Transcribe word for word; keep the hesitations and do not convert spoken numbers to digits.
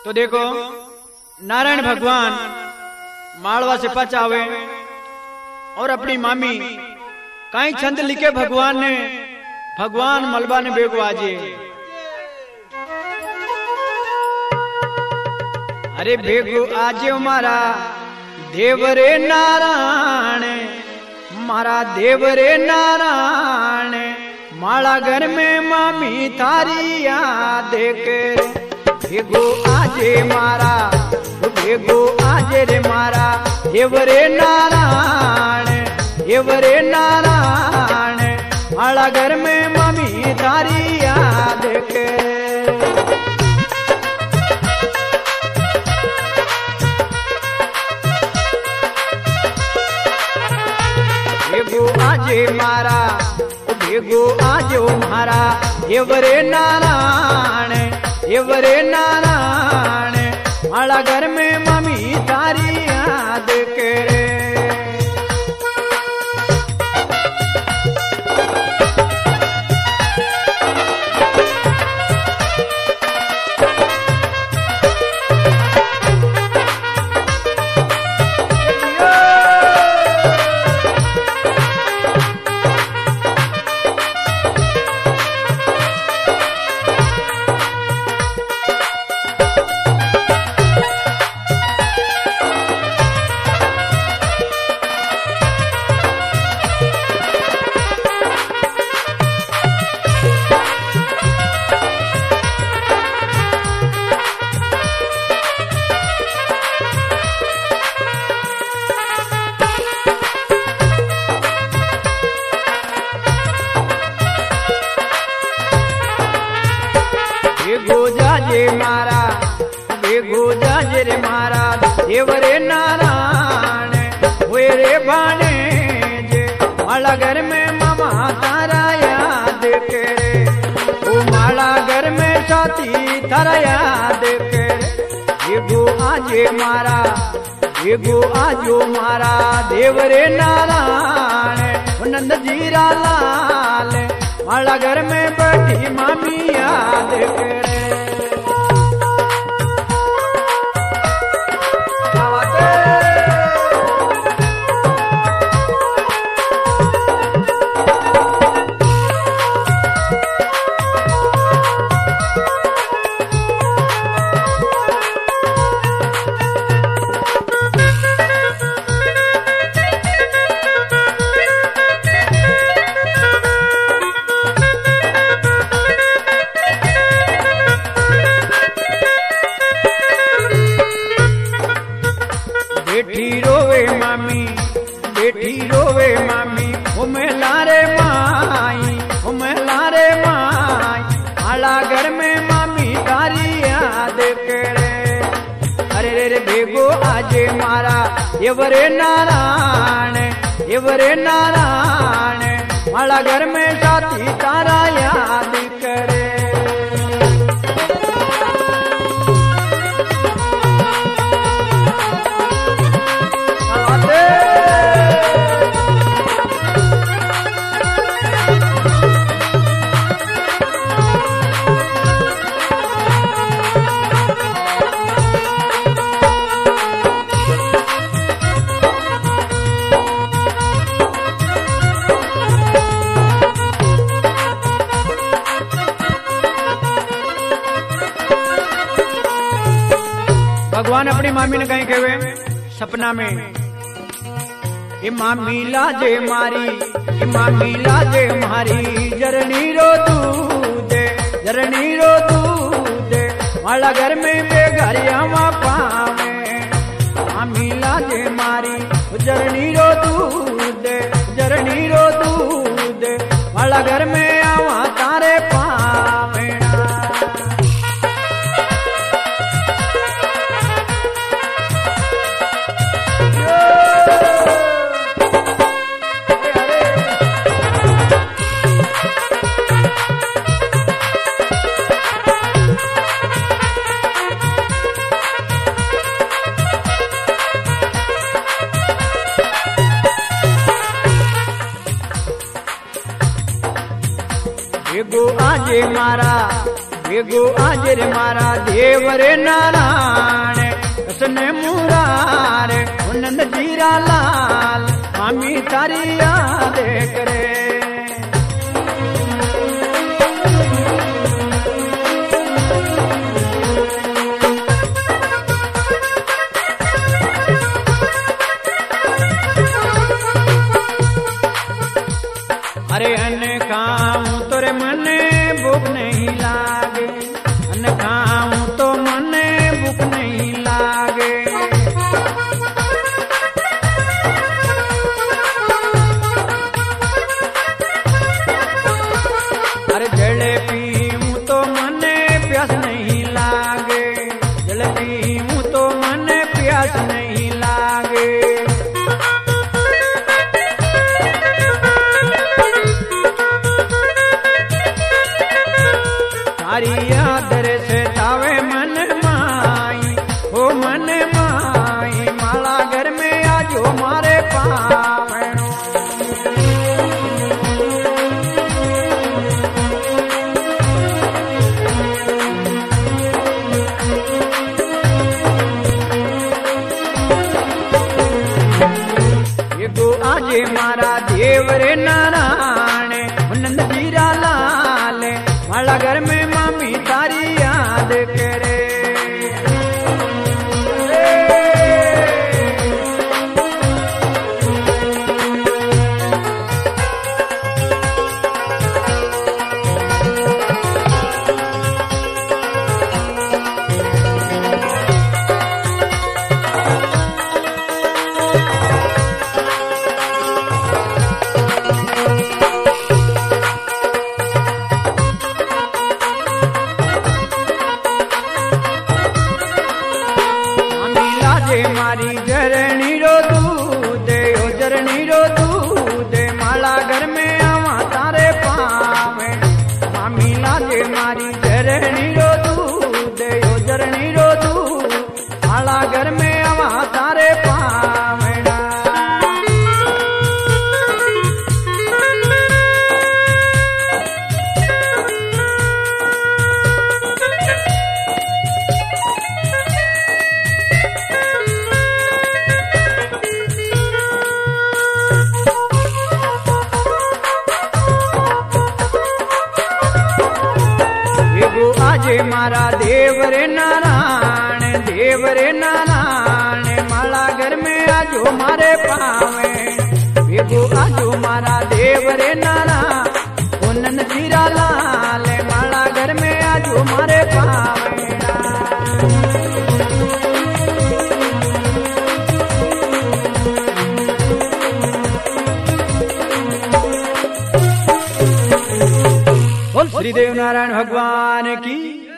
तो देखो नारायण भगवान मालवा से पचावे और अपनी मामी कई छंद लिखे भगवान ने भगवान मलबा ने बेगो आजे अरे बेगो आजे मारा देवरे नारायण मारा देवरे नारायण माला घर में मामी थारी याद कर भेगो आजे मारा भेगो आजे रे मारा देवरे नारायण देवरे नारायण माला घर में मामी थारी याद कर भेगो आजे मारा भेगो आजो मारा देवरे नारायण देवरे नारायण माला घर में मम्मी तारी याद करे भेगो जाजे मारा भेगो जाजे रे मारा देवरे नारायण हुए रे भाने जे माला घर में मामा तारा याद करे वो माला घर में साथी तारा याद करे भेगो आजे मारा भेगो आजो मारा देवरे नारायण नंद जीरा लाल माला घर में बैठी मामी याद करे बेटी रोवे मामी बेटी रोवे मामी उमे लारे माई उमे लारे माई आला घर में मामी तारी याद करे अरे रे रे भेगो आजे मारा देवरे नारायण देवरे नारायण आला घर में साथी तारा याद करे भगवान अपनी मामी ने कहीं कहे सपना में ये मामी लाजे मारी ये मामी लाजे मारी जरनी रो दूधे जरनी रो दूधे माला घर में बेघरिया पावे मामी लाजे मारी जरनी रो दूधे जरनी रो दूधे माला घर में आवा तारे पावे भेगो आजे मारा भेगो आज रे मारा देव रे नारायण कृष्ण मुरारे नंद जीरा लाल मामी तारी याद करे। अरे अन खाऊं तोरे मने भूख नहीं लागे, अन खाऊं तो मने भूख नहीं लागे। अरे जल पीऊं तो मने प्यास नहीं लागे, जल पीऊं तो मने प्यास नहीं लागे। तारी याद रे से तावे मन माई, हो मन माई माला घर में आजो मारे पावनो। ये गो आजे मारा देव रे नारायण नंद जीरा लाल माला घर में मामी तारी याद करे। मारी जरनी रो दूध ओ जरनी रो दूध माला घर में आवा तारे पावे। मामी लागे मारी जरनी रो दूध ओ जरनी रो दूध माला घर में आवा तारे पावे। आजे मारा देव रे नारायण देव रे नारायण माला घर में आजो मारे पावे। भेगो आजो मारा देव रे नारायण ओ नंद जीरा लाल माला घर में आजो मारे पावे। बोल श्री देव नारायण भगवान की।